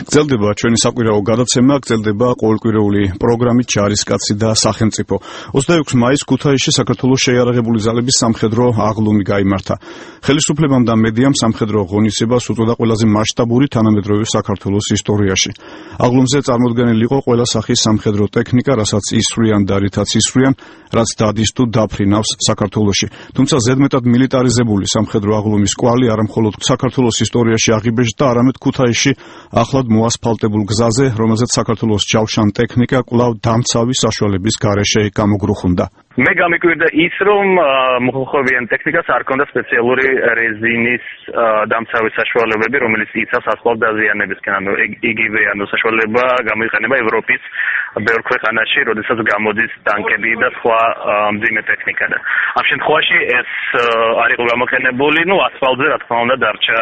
გრძელდება ჩვენი საკვირაო გადაცემა, გრძელდება ყოველკვირეული პროგრამით ჯარისკაცი და სახელმწიფო. 26 მაისს ქუთაისში საქართველოს შეიარაღებული ძალების სამხედრო აღლუმი გაიმართა. ხელისუფლებამ და მედიამ სამხედრო ღონისძიებას უწოდა ყველაზე მასშტაბური თანამედროვე საქართველოს ისტორიაში. აღლუმზე წარმოდგენილი იყო ყველა სახის სამხედრო ტექნიკა, რასაც ისვრიან და რითაც ისვრიან, რაც დადის თუ დაფრინავს საქართველოში. თუმცა ზედმეტად მილიტარიზებული სამხედრო აღლუმის კვალი არა მხოლოდ საქართველოს ისტორიაში აღიბეჭდა, არამედ ქუთაისში ახლად მოასფალტებულ გზაზე, რომელზეც საქართველოს ჯავშან ტექნიკა კვლავ დამცავი საშუალების გარეშე გამოგრუხუნდა. მე გამიკვირდა ის, რომ მოხხოვიან ტექნიკას არ ქონდა სპეციალური რეზინის დამცავი საშუალებები, რომელიც იცავს ასფალტ დაზიანებისკენ. ანუ იგივე საშუალება გამოიყენება ევროპის ბევრ ქვეყანაში, როდესაც გამოდის ტანკები და სხვა მძიმე ტექნიკა. ამ შემთხვევაში ეს არ იყო გამოყენებული, ასფალტზე რა თქმა უნდა დარჩა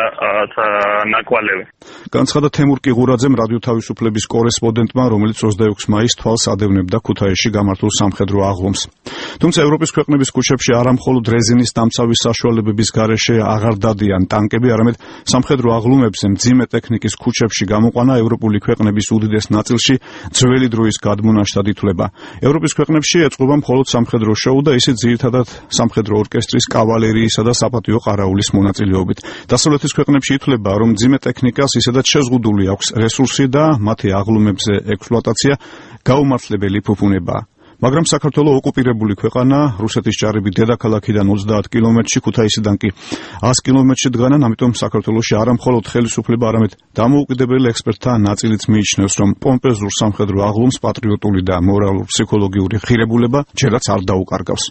ნაკვალევი. განცხადა თემურ კიღურაძემ რადიო თავისუფლების კორესპონდენტმა, რომელიც 26 მაისს თვალს ადევნებდა ქუთაისში გამართულ სამხედრო აღლუმს. თუმცა ევროპის ქვეყნების ქუჩებში არა მხოლოდ რეზინის დამცავი საშუალებების გარეშე აღარ დადიან ტანკები, არამედ სამხედრო აღლუმებზე მძიმე ტექნიკის ქუჩებში გამოყვანა ევროპული ქვეყნების უდიდეს ნაწილში ძველი დროის გადმონაშთად ითვლება. ევროპის ქვეყნებში ეწყობა მხოლოდ სამხედრო შოუ და ისიც ძირითადად სამხედრო ორკესტრის, კავალერიისა და საპატიო ყარაულის მონაწილეობით. დასავლეთის ქვეყნებში ითვლება, რომ მძიმე ტექნიკას ისედაც შეზღუდული აქვს რესურსი და მათი აღლუმებზე ექსპლუატაცია გაუმართლებელი ფუფუნებაა. მაგრამ საქართველოს ოკუპირებული ქვეყანა, რუსეთის ჯარები დედაქალაქიდან 30 კილომეტრში, ქუთაისიდან კი 100 კილომეტრში დგანან, ამიტომ საქართველოში არა მხოლოდ ხელისუფლება, არამედ დამოუკიდებელ ექსპერტთა ნაწილიც მიიჩნევს, რომ პომპეზურ სამხედრო აღლუმს პატრიოტული და მორალურ-ფსიქოლოგიური ღირებულება ჯერაც არ დაუკარგავს.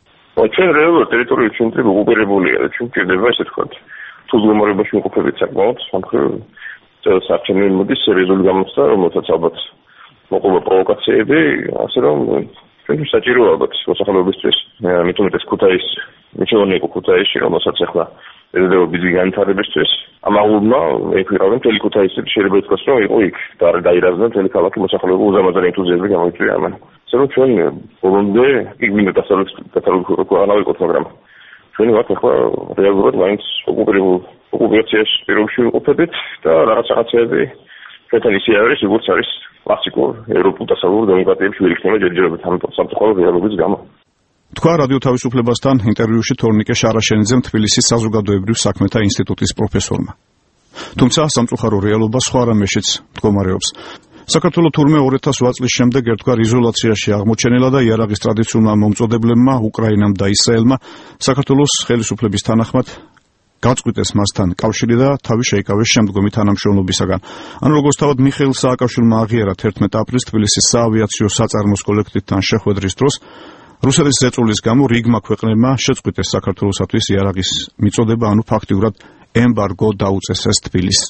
ჩვენ რეალურად ტერიტორიული ცენტრი ოკუპირებულია და ჩვენ გვერდება ესე თქვათ. თუ მდგომარეობაში ვიყოფებით საკმაოდ სამხრეთ საერთაშორისო მოდის სერიოზული გამოცდა, რომელსაც ალბათ მოყვა პროვოკაციები, ასე რომ ჩვენ საჭირო ალბათ მოსახლეობისთვის მithumetes ქუთაის მიჩვენე იყო ქუთაისში, რომელსაც ახლა ეძება ბიძი განვითარებისთვის. ამ აღლუმმა ექვირავენ მთელი ქუთაისი, შეიძლება ითქვას, რომ იყო იქ და დაირაზმნა მთელი ქალაქი მოსახლეობა უზარმაზარი ენთუზიაზმი გამოიწვია ამან. ასე რომ ჩვენ ბოლომდე იგმინდა დასავლეთ ქვეყანა ვიყოთ, მაგრამ ჩვენი ვართ ახლა რეალურად მაინც ოკუპაციის პირობებში ვიყოფებით და რაღაცები ჩვენთან ისე არის, როგორც არის კლასიკურ ევროპულ დასავლურ დემოკრატიებში ვირიქნება ჯერჯერობით ამ სამწუხარო რეალობის გამო. თქვა რადიო თავისუფლებასთან ინტერვიუში თორნიკე შარაშენიძემ თბილისის საზოგადოებრივ საქმეთა ინსტიტუტის პროფესორმა. თუმცა სამწუხარო რეალობა სხვა რამეშიც მდგომარეობს. საქართველოს თურმე 2008 წლის შემდეგ ერთგვარ იზოლაციაში აღმოჩენილა და იარაღის ტრადიციულმა მომწოდებლებმა, უკრაინამ და ისრაელმა საქართველოს ხელისუფლების თანახმად გაწყვიტეს მასთან კავშირი და თავი შეიკავეს შემდგომი თანამშრომლობისაგან. ანუ როგორც თავად მიხეილ სააკაშვილმა აღიარა 11 აპრილს თბილისის საავიაციო საწარმოს კოლექტივთან შეხვედრის დროს, რუსეთის ზეწოლის გამო რიგმა ქვეყნებმა შეწყვიტეს საქართველოსათვის იარაღის მიწოდება, ანუ ფაქტიურად ემბარგო დაუწესეს თბილისს.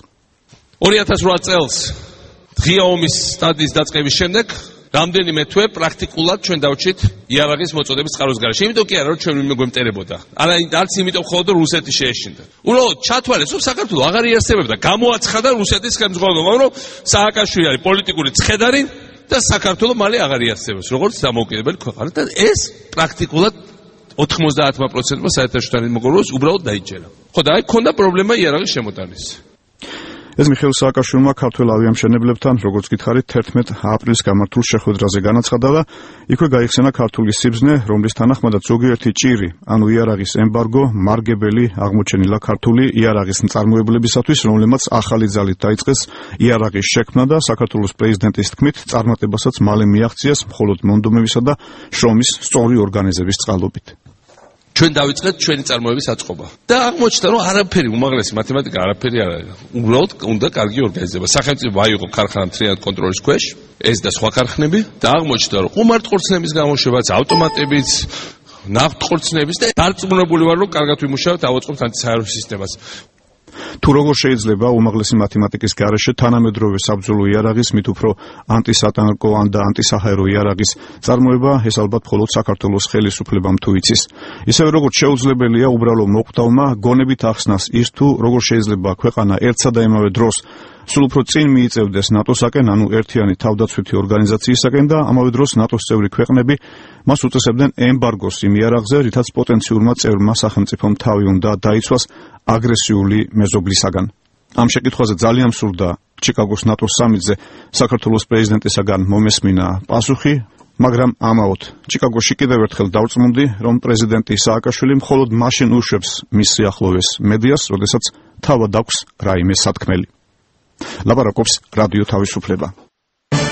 2008 წელს ღია ომის სტადიის დაწყების შემდეგ რამდენიმე თვე პრაქტიკულად ჩვენ დავჭით იარაღის მოწოდების წყაროს გარეშე. იმიტომ კი არა, რომ ჩვენ ვინმე გვემტერებოდა. არც იმიტომ მხოლოდ რუსეთი შეეშინდა. უბრალოდ ჩათვალეს, რომ საქართველოს აღარ იარსებებდა. გამოაცხადა რუსეთის ხელმძღვანელობამ, რომ სააკაშვილი არის პოლიტიკური ცხედარი და საქართველოს მალე აღარ იარსებებს, როგორც დამოუკიდებელი ქვეყანა. და ეს პრაქტიკულად 90% საერთაშორისო თანამეგობრობას უბრალოდ დაიჯერა. ხო და აი ქონდა პრობლემა იარაღის შემოტანის. ეს მიხეილ სააკაშვილმა ქართველ ავიამშენებლებთან, როგორც გითხარით, 11 აპრილს გამართულ შეხვედრაზე განაცხადა და იქვე გაიხსენა ქართული სიბრძნე, რომლის თანახმადაც ზოგიერთი ჭირი, ანუ იარაღის ემბარგო, მარგებელი აღმოჩენილა ქართული იარაღის მწარმოებლებისათვის, რომლებმაც ახალი ძალით დაიწყეს იარაღის შექმნა და საქართველოს პრეზიდენტის თქმით, წარმატებასაც მალე მიაღწიეს მხოლოდ მონდომებისა და შრომის სწორი ორგანიზების წყალობით. ჩვენ დავიწყეთ ჩვენი წარმოების აწყობა. და აღმოჩნდა, რომ არაფერი უმაღლესი მათემატიკა არაფერი არ არის. უბრალოდ უნდა კარგი ორგანიზება. სახელმწიფო აიღო ქარხანა მთლიანად კონტროლის ქვეშ, ეს და სხვა ქარხნები და აღმოჩნდა, რომ ყუმარტყორცნების გამოშვებაც, ავტომატებიც, ნავთყორცნების და დარწმუნებული ვარ, რომ კარგად ვიმუშავებთ, ავაწყობთ ანტისაერო სისტემას. თუ როგორ შეიძლება უმაღლესი მათემატიკის გარეშე თანამედროვე საბრძოლო იარაღის, მით უფრო ანტისატანკო და ანტისაჰაერო იარაღის წარმოება, ეს ალბათ მხოლოდ საქართველოს ხელისუფლებამ თუ იცის. ისევე როგორც შეუძლებელია უბრალო მოკვდავმა გონებით ახსნას ის, თუ როგორ შეიძლება ქვეყანა ერთსა და იმავე დროს სულ უფრო წინ მიიწევდეს ნატოსაკენ, ანუ ერთიანი თავდაცვითი ორგანიზაციისაკენ და ამავე დროს ნატოს წევრი ქვეყნები მას უწესებდნენ ემბარგოს იმ იარაღზე, რითაც პოტენციურმა წევრმა სახელმწიფომ თავი უნდა დაიცვას აგრესიული მეზობლისაგან. ამ შეკითხვაზე ძალიან მსურდა ჩიკაგოს ნატოს სამიტზე საქართველოს პრეზიდენტისაგან მომესმინა პასუხი, მაგრამ ამაოდ ჩიკაგოში კიდევ ერთხელ დავწმუნდი, რომ პრეზიდენტი სააკაშვილი მხოლოდ მაშინ უშვებს მის სიახლოვეს მედიას, როდესაც თავად აქვს რაიმე სათქმელი. ლაპარაკობს რადიო თავისუფლება.